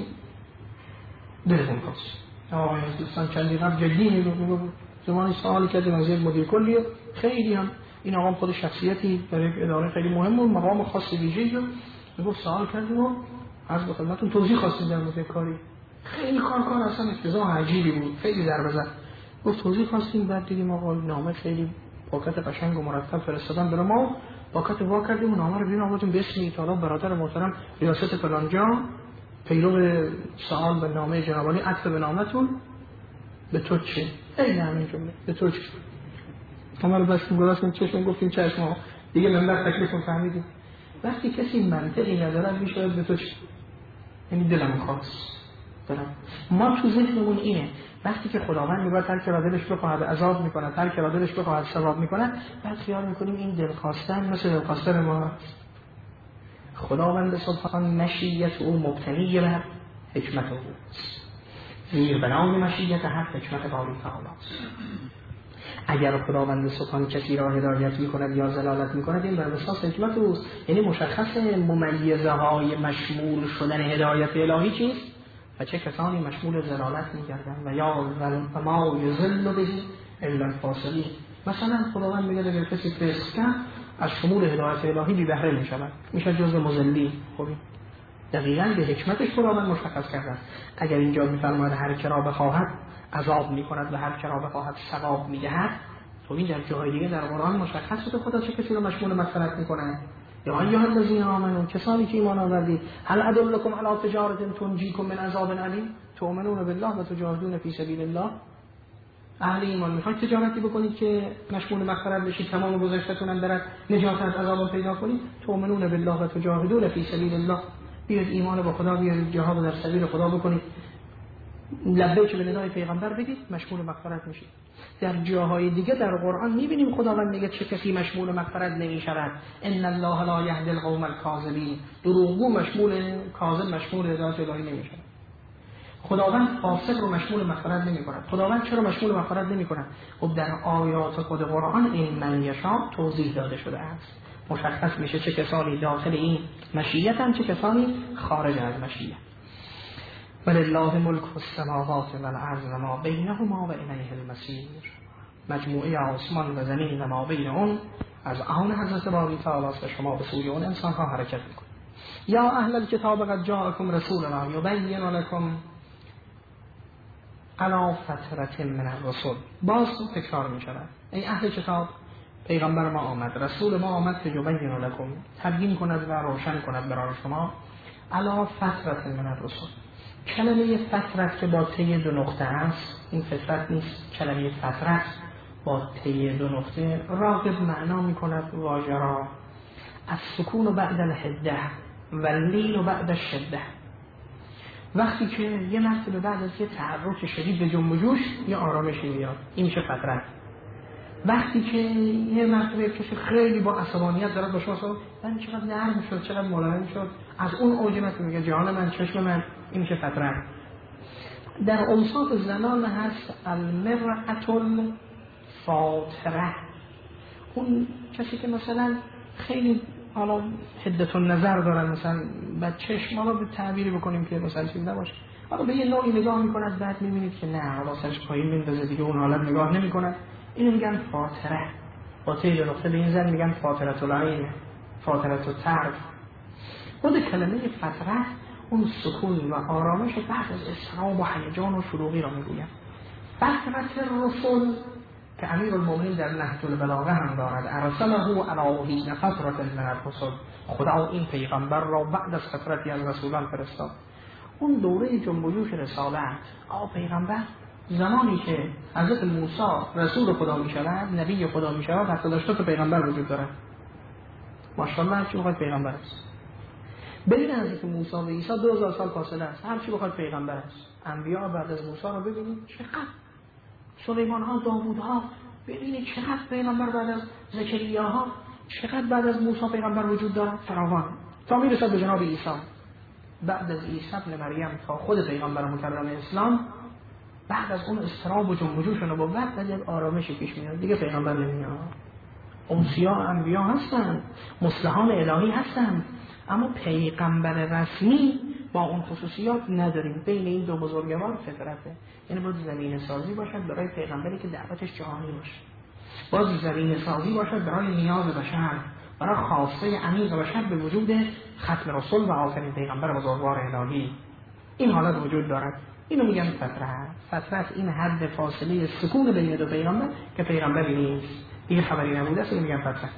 دلتون خواست. آقای دوستان چندی قبل جدی میگو زمانی سوالی کردیم از یک مدیر کلی، خیلی هم این آقام خود شخصیتی در یک اداره خیلی مهم و مقام خاص ویژه‌ای رو میگفت سوال کردیم و از به خدمتتون توضیح خواستیم در مورد کاری. خیلی کار اصلا افتضاح عجیبی بود، خیلی ضربه زد. گفت توضیح خواستیم، بعد دیدیم آقا نامه خیلی پاکت قشنگ و مرتب فرستادن برای ما، پاکت وا کردیم و نامه رو بیرون آوردیم به اسم ایتالا برادر محترم ریاست فلان جا، پیرو سوال به نامه جناب عالی، عطف به نامتون به تو چه؟ خیلی همین جمله به تو چه؟ ما رو بس گذاشتیم چشم گفتیم چشم دیگه منبر تکلیفون فهمیدیم. وقتی کسی منطقی نداره میشه به تو چه؟ یعنی دلم خواست دارم. ما تو ذهنمون اینه وقتی که خداوند میگه هر که را دلش بخواهد عذاب میکنه، هر که را دلش بخواهد ثواب میکنه، بعد خیال میکنیم این دلخواستن مثل دلخواستن ما. خداوند سبحان مشیت او مبتنی بر حکمت او است. زیر بنای مشیت هر حکمت باری تعالی است. اگر خداوند سبحان کسی را هدایت میکند یا ضلالت میکند، این بر اساس حکمت اوست. یعنی مشخص ممیزه های مشمول شدن هدایت الهی چیست و چه کسانی مشمول ضلالت میگردند و یا ما یضل به الا الفاسقین. مثلا خداوند میگه اگر کسی فسق کرد از شمول هدایت الهی بی بهره میشود، میشه جزء مضلین. خب دقیقاً به حکمتش خداوند مشخص کرده. اگر اینجا میفرماید هر که را بخواهد عذاب میکند و هر که را بخواهد ثواب میدهد، تو این در جاهای دیگه در قرآن مشخص شده خدا چه کسی رو مشمول مغفرت میکنه. یا ایها الذین آمنوا، کسانی که ایمان آوردید، هل ادلکم علی تجارة تنجیکم من عذاب علیم تؤمنون بالله و تجاهدون فی سبیل الله. اهل ایمان میخواید تجارتی بکنید که مشمول مغفرت بشید، تمام گذشته‌تون هم برات نجات از عذاب پیدا کنید، تؤمنون بالله و تجاهدون فی سبیل الله. بیاید ایمان با خدا بیارید، جهاد در سبیل خدا بکنید، لبیک به ندای پیغمبر بگید، مشمول مغفرت میشید. در جاهای دیگه در قرآن میبینیم خداوند میگه چه کسی مشمول مغفرت نمیشود. ان الله لا یهدی القوم الکاذبین. دروغگو کاذب مشمول هدایت الهی نمیشود. خداوند فاسق رو مشمول مغفرت نمیکند. خداوند چرا مشمول مغفرت نمیکند؟ خب در آیات خود قرآن این من یشاء توضیح داده شده است. مشخص میشه چه کسانی داخل این مشیت هم، چه کسانی خارج از مشیت. ولله ملک السماوات والارض و ما بینهما و الیه المصیر. مجموعه آسمان و زمین و ما بین اون از آن حضرت باری تعالی است و شما به سوی اون انسان ها حرکت میکنید. یا اهل الکتاب قد جاءکم رسولنا یبین لکم علی فترة من الرسل. باز تکرار میشود. ای اهل کتاب، پیغمبر ما آمد، رسول ما آمد که یبین لکم، تبیین کند و روشن کند برای شما، علی فترة من الرسل. کلمه فترت که با تی دو نقطه است، این فترت نیست، کلمه فترت با تی دو نقطه راغب معنا می کند واژه را از سکون و بعد الحده و لیل و بعد الشده. وقتی که یه مرتبه بعد از یه تحرک شدید به جنب و جوش یه آرامشی میاد، این میشه فترت. وقتی که یه مرتبه کسی خیلی با عصبانیت داره با شما صحبت، من چقدر نرم شد، چقدر ملایم شد، از اون اوج میگه جان من، چشم من، این میشه فترت. در اوصاف زنان هست المرأة الفاطره، اون کسی که مثلا خیلی حالا حدت النظر دارن، مثلا بچه‌ش، ما رو به تعبیری بکنیم که مثلا چیز نباشه، حالا به یه نوعی نگاه میکند، بعد میبینید که نه حالا سرش پایین میندازه دیگه، اون حالت نگاه نمیکنه، اینو میگن فاطره. با تیر نقطه به این زن میگن فاطرة العین، فاطرة الطرف. خود کلمه فتره اون سکون و آرامش بعد از اضطراب و هیجان و شلوغی را میگوید. فترة الرسل که امیرالمومنین در نهج البلاغه هم دارد، ارسله علی حین فترة من الرسل. خدا این پیغمبر را بعد از فترتی از رسولان فرستاد. اون دوره جنب و جوش رسالت، پیغمبر زمانی که حضرت موسی رسول خدا می شود، نبی خدا می شود، 72 تا پیغمبر وجود دارد. ماشاءالله چی بخواید پیغمبر است. ببین حضرت موسی و عیسی 2000 سال فاصله است، هر چی بخواید پیغمبر است. انبیا بعد از موسی رو ببینید چقدر، سلیمان ها، داوود ها، ببینید چقدر پیغمبر بعد از زکریا ها، چقدر بعد از موسی پیغمبر وجود دارد، فراوان، تا میرسد به جناب عیسی. بعد از عیسی ابن مریم تا خود پیغمبر مکرم اسلام، بعد از اون اضطراب و جنب و جوش و نبوت بعد یک آرامشی پیش میاد، دیگه پیغمبر نمیاد. اوصیا انبیا هستند، مصلحان الهی هستند، اما پیغمبر رسمی با اون خصوصیات نداریم. بین این دو بزرگوار فطرته، یعنی باید زمین سازی باشد برای پیغمبری که دعوتش جهانی باشه، باید زمین سازی باشد برای نیاز بشر، برای خواسته عمیق بشر به وجود ختم رسول و آخرین پیغمبر بزرگوار الهی. این حالت وجود دارد، اینو میگن فترت. فترت این حد فاصله سکون بین دو پیغمبر که پیغمبری نیست، دیگه خبری نبوده است، میگن فترت.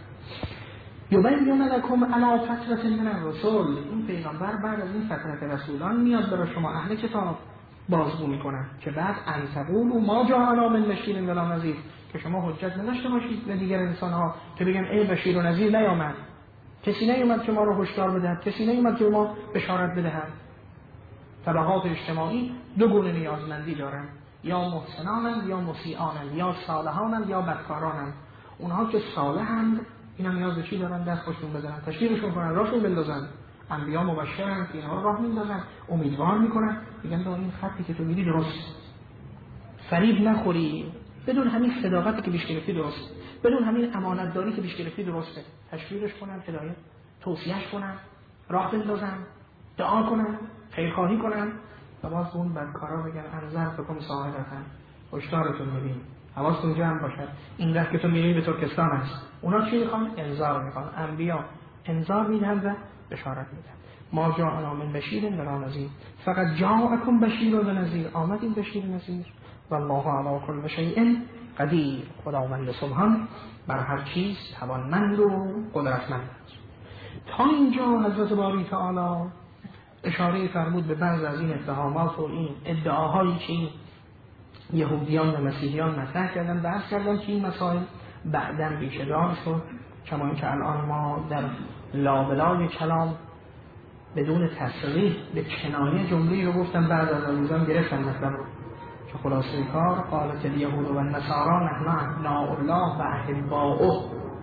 یبین لکم علی فترة من الرسل. این پیغمبر بعد از این فترت رسولان میاد برای شما اهل کتاب بازگو میکنن که بعد ان تقولوا ما جاءنا من بشیر ولا نذیر، که شما حجت نداشته باشید به دیگر انسان ها که بگن ای بشیر و نذیر نیامد، کسی نیامد که ما رو هشدار بدهد، کسی نیامد که ما بشارت بدهد. طبقات اجتماعی دو گونه نیازمندی دارن، یا محسنانند یا مسیئانند، یا صالحانند یا بدکارانند. اونها که صالحند اینا نیاز به چی دارن؟ دست خوشون بزنن، تشویقشون کنن، راهشون بندازن. انبیا مبشرند، اینها راه میندازن، امیدوار میکنن، میگن با این خطی که تو میری درست، فریب نخوری، بدون همین صداقتی که پیش گرفتی درست، بدون همین امانتداری که پیش گرفتی درسته. تشویقش کنن، هدایت توصیهش کنن، راه بندازن، دعا کنن، خیرخواهی کنن. و باز اون بدکارا بگن انذرتکم صاعقة، هشدارتون میدیم، حواستون جمع باشد، این راه که تو میری به ترکستان است. اونا چی میخوان؟ انذار میخوان. انبیا انذار میدن و بشارت میدن. ما جاءنا من بشیر ولا نذیر، فقط جاءکم بشیر و نذیر، آمد این بشیر و نذیر. والله علی کل شیء قدیر، خداوند سبحان بر هر چیز توانمند و قدرتمند است. تا اینجا حضرت باری تعالی اشاره فرمود به بعض از این اتهامات و این ادعاهایی که این یهودیان و مسیحیان مطرح کردن، بحث کردن که این مسائل بعداً ریشه‌دار شد، کما اینکه الان ما در لابلای کلام بدون تصریح به کنایه جمله‌ای رو گفتن، بعد از آموزان گرفتن مثلا که خلاصه کار قالت الیهود و النصارى نحن ابناء الله و احباؤه.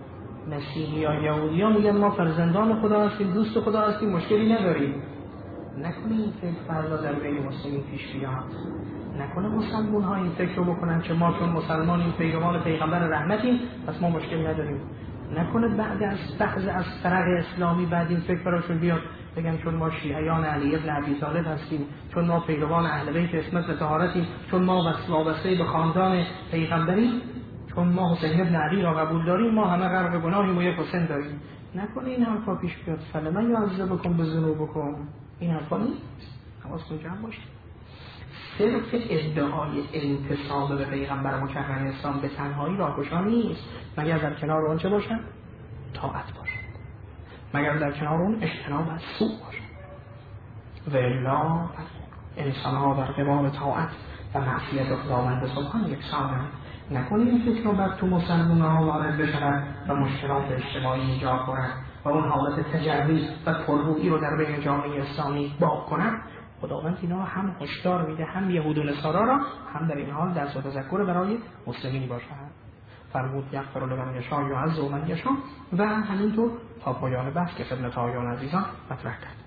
مسیحی یا یهودیان میگن ما فرزندان خدا هستیم، دوست خدا هستیم، مشکلی نداریم. نکنه این فکر فردا در بین مسلمین پیش بیاد، نکنه مسلمان ها این فکر رو بکنن که ما چون مسلمانیم پیروان پیغمبر رحمتیم پس ما مشکل نداریم. نکنه بعد از بعض از فرق اسلامی بعد این فکر براشون بیاد بگن چون ما شیعیان علی ابن ابی طالب هستیم، چون ما پیروان اهل بیت عصمت و طهارتیم، چون ما وابسته به خاندان پیغمبریم، چون ما حسین ابن علی را قبول داریم، ما همه غرق گناهیم و یک حسین داریم. نکنه این حرفا پیش بیاد. فلما یعذبکم بذنوبکم، این حرفا نیست. حواستون جمع باشه. صرف ادعای انتساب به پیغمبر مکرم اسلام به تنهایی راهگشا نیست، مگر در کنار اون چه باشن؟ طاعت باشن، مگر در کنار اون اجتناب از سوء باشن. و الا انسان‌ها در قبال طاعت و معصیت خداوند سبحان یکسانند. نکنید این فکر رو بعد تو مسلمان‌ها وارد بشن و مشکلات اجتماعی ایجاد کنند و اون حالت تجربی و پررویی رو در بین جامعه اسلامی باب کنند. خداوند اینا هم هشدار میده، هم یهود و نصارا را، هم در این حال درس و تذکر برای مسلمین باشند. فرمود یغفر لمن یشاء و یعز من یشاء، و همینطور تا پایان بحث که ابن تایان عزیزان مطرح کرد.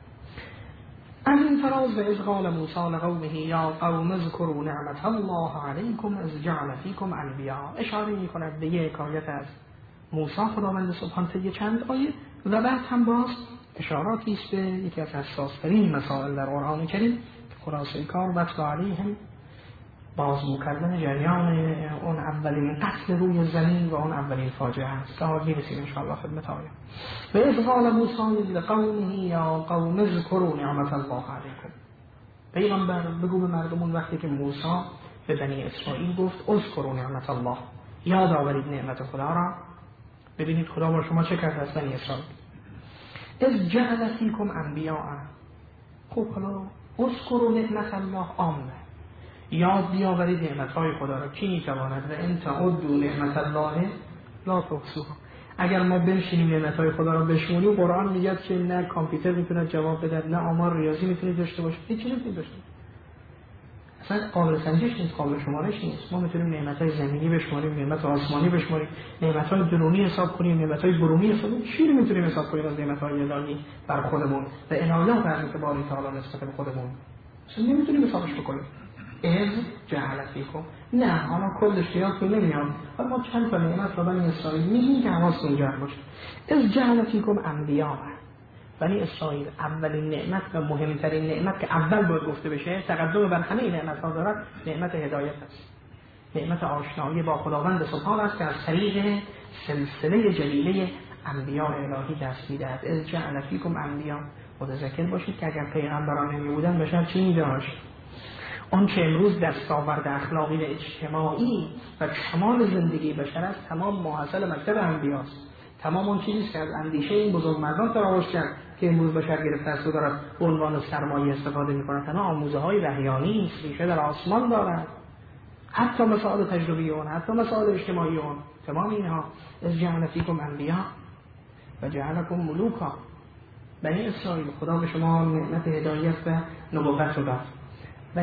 از این فراز به اذ قال موسی لقومه یا قوم اذکروا نعمت الله علیکم اذ جعل فیکم انبیاء، اشاره میکند به یک آیت از موسی خداوند سبحان طی چند آیه، و بعد هم باز اشاراتی است به یکی از حساس‌ترین مسائل در قرآن کریم که خلاصه کار واتل علیهم بازگو کردن جریان اون اولین قتل روی زمین و اون اولین فاجعه است که میرسیم انشاءالله خدمت آیه. و اذ قال موسی لقومه یا قوم اذکروا نعمت الله علیکم، پیغمبر بگو به مردمون وقتی که موسی به بنی اسرائیل گفت اذکروا نعمت الله، یاد آورید نعمت خدا را. ببینید خدا با شما چه کرد از بنی اسرائیل. اذ جعل فیکم انبیاء، خب حالا اذکروا نعمت الله عامه، یاد بیاورید نعمت‌های خدا را. کی می‌تواند و ان تعدوا نعمت الله لا تحصوها، اگر ما بنشینیم نعمت‌های خدا را بشمونیم، قرآن میگه که نه کامپیوتر میتونه جواب بده، نه آمار ریاضی میتونه داشته باشه، هیچ چیزی نمیتونه داشته باشه، اصلا قابل سنجش نیست، قابل شمارش نیست. ما میتونیم نعمت‌های زمینی بشماریم، نعمت آسمانی بشماریم، نعمت‌های درونی حساب کنیم، نعمت‌های برونی حساب کنیم، چی میتونیم حساب کنیم از نعمت‌های الهی بر خودمون و عنایات از باری تعالی نسبت به خودمون، اصلا نمیتونیم حسابش بکنیم. از جعل فیکم، نه حالا کلش یاد نمیام، حالا ما چند تا نعمت رو بنی اسرائیل میگیم که حواستون جمع باشه. از جعل فیکم انبیاء، بنی اسرائیل اولین نعمت و مهمترین نعمت که اول باید گفته بشه، تقدم بر همه نعمت‌ها دارد، نعمت هدایت است، نعمت آشنایی با خداوند سبحان است که از طریق سلسله جلیله انبیاء الهی دست می‌دهد. از جعل فیکم انبیاء، متذکر باشید که اگر پیغمبران نمی‌بودن بشر چی می‌داشت؟ آن که امروز دستاورد اخلاقی و اجتماعی و کمال زندگی بشر است تمام ماحصل مکتب انبیاست. تمام اون چیزی که از اندیشه این بزرگمردان تراوش کرد که امروز بشر گرفته است و دارد به عنوان سرمایه استفاده می‌کند، تنها آموزه های وحیانی است، ریشه در آسمان دارد. حتی مسائل تجربی اون، حتی مسائل اجتماعی اون، تمام اینها. از جعل فیکم انبیاء و جعلکم ملوکا، بنی اسرائیل خدا به شما نعمت هدایت و نبوت رو داد. و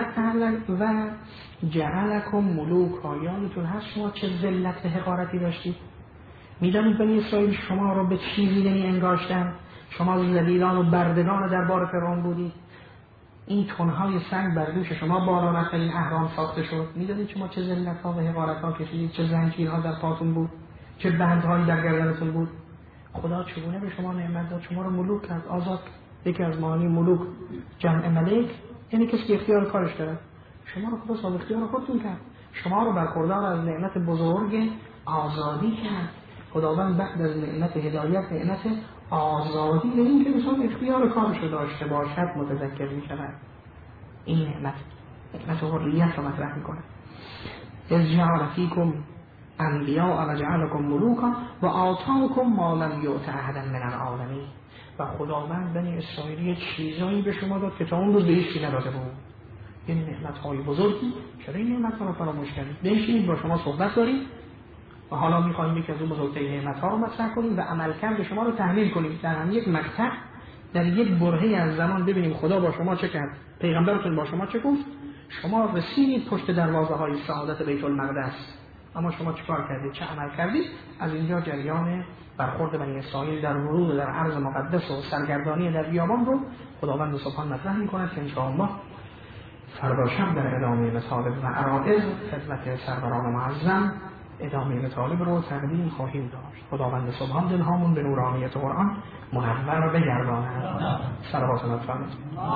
جعلکم ملوکا. یادتون هست شما چه ذلت و حقارتی داشتید؟ میدانید بنی اسرائیل شما رو به چیزی نمی انگاشتن، شما ذلیلان و بردگان دربار فرعون بودید، این تنهای سنگ بر دوش شما بالا رفت، این اهرام ساخته شد. میدانید شما چه ذلت‌ها و حقارت‌ها کشیدید، چه زنجیرها در پاتون بود، چه بندهایی در گردنتون بود. خدا چگونه به شما نعمت داد، شما رو ملوک کرد، آزاد. یکی از معانی ملوک جمع ملک یعنی کسی که اختیار کارش داره. شما رو خدا صاحب اختیار خودتون کرد، شما رو برخوردار از نعمت بزرگ آزادی کرد. خداوند بعد از نعمت هدایت نعمت آزادی به این که انسان اختیار کارش رو داشته باشد متذکر می شود. این نعمت حریت رو مطرح میکنه. از جعل فیکم انبیاء و جعلکم ملوکا و آتاکم ما لم یؤت احدا من العالمین. و خداوند بنی اسرائیلی چیزایی به شما داد که تا اون روز به هیچ کی نداده بود. این نعمت‌های بزرگی. چرا این نعمت‌ها رو فراموش کردید؟ بنشینید با شما صحبت داریم و حالا می‌خوایم یکی از اون بزرگترین نعمت‌ها رو مطرح کنیم و عملکرد شما رو تحلیل کنیم. در هم یک مقطع در یک برهه‌ای از زمان ببینیم خدا با شما چه کرد، پیغمبرتون با شما چه گفت. شما رسیدید پشت دروازه‌های سعادت بیت المقدس، اما شما چیکار کردید، چه عمل کردید؟ از اینجا جریان برخورد بنی اسرائیل در ورود در ارض مقدس و سرگردانی در بیابان رو خداوند سبحان مطرح می‌کند که انشاءالله فردا شب در ادامه مطالب و عرائض خدمت سروران معظم ادامه مطالب رو تقدیم خواهیم داشت. خداوند سبحان دلهامون به نورانیت قرآن منور بگرداند. صلوات و سلام.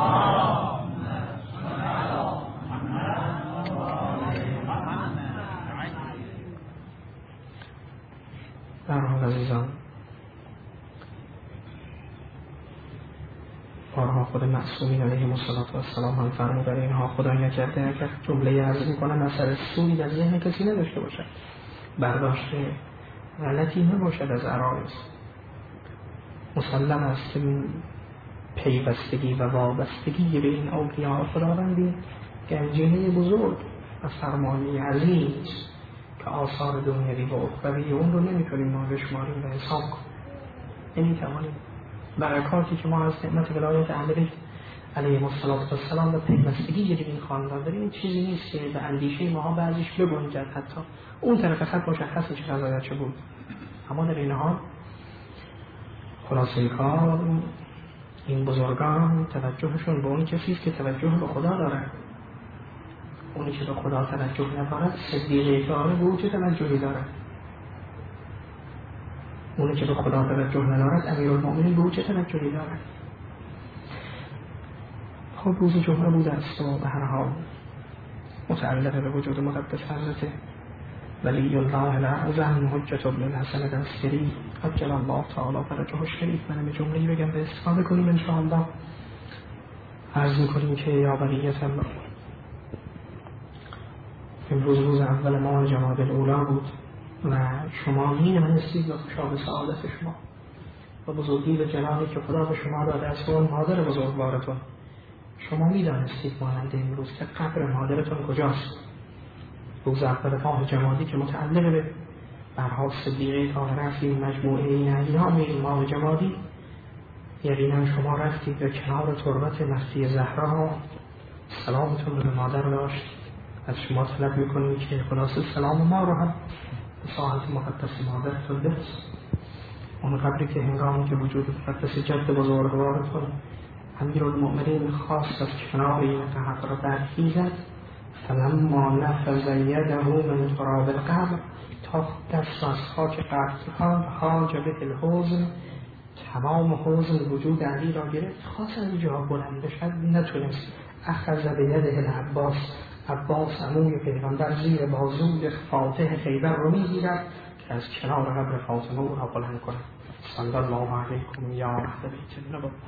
در حال عزیزان بارها خود معصومین علیهم السلام هم فرمودن اینها خدای نکرده اگر جمله عرض میکنن اثر سوی در ذهن کسی نداشته باشد، برداشت غلطی نباشد از عرایض. مسلم است که پیوستگی و وابستگی به این اولیاء خداوندی گنجینه بزرگ و فرمانی عظیم که آثار دنیوی و اخروی اون رو نمیتونیم ما بشماریم و حساب کنیم. نمیتوانیم. برکاتی که ما از نعمت ولایت اهل علیهم السلام و پیوستگی به این خاندان داریم این چیزی نیست که به اندیشه ما بعضیش بگنجد، حتی اون طرف خط مشخص چه قضایا چه بود. اما در این حال خلاصه کار این بزرگان توجهشون به اون کسی است که توجه به خدا داره. اونی که به خدا توجه ندارد صدیقه کاره به او چه توجهی داره؟ اونی که به خدا توجه ندارد امیرالمؤمنین به او چه توجهی دارد؟ خب روز جمعه بوده است و به هر حال متعلق به وجود مقدس حضرت ولی الله الاعظم حجت ابن الحسن العسکری عجل الله تعالی فرجه الشریف. من به جمله‌ای بگم به استفاده کنیم انشاءالله. عرض می‌کنیم که یا بنیت الله، امروز روز اول ماه جمادی الاولی بود و شما می‌دانستید و خوشا به سعادت شما و بزرگی و جلالی که خدا به شما داده است و مادر بزرگوارتون. شما می‌دانستید مانند امروز که قبر مادرتون کجاست. روز اول ماه جمادی که متعلق به برها صدیقه طاهره است، این مجموعه این ایام این ماه جمادی، یقینا شما رفتید به کنار تربت مسیح زهرا سلامتون رو به مادر داشت. از شما طلب میکنیم که خلاصه سلام ما رو هم به ساحت مقدس مادرتون برس. اون قبری که هنگامی که وجود مقدس جد بزرگوارتون امیرالمؤمنین خواست از کنار این قبر را برخیزد، فلما نفذ یده من تراب القبر، تا دست از خاک قبر کشید خاج به الحزن، تمام حزن وجود علی را گرفت. خواست از جا بلند بشد نتونست. اخذ به یده العباس، عباس عموی پیغمبر زیر بازوی فاتح خیبر رو میگیرد که از کنار قبر فاطمه او را بلند کند. صلی الله علیکم یا اهل بیت النبوة.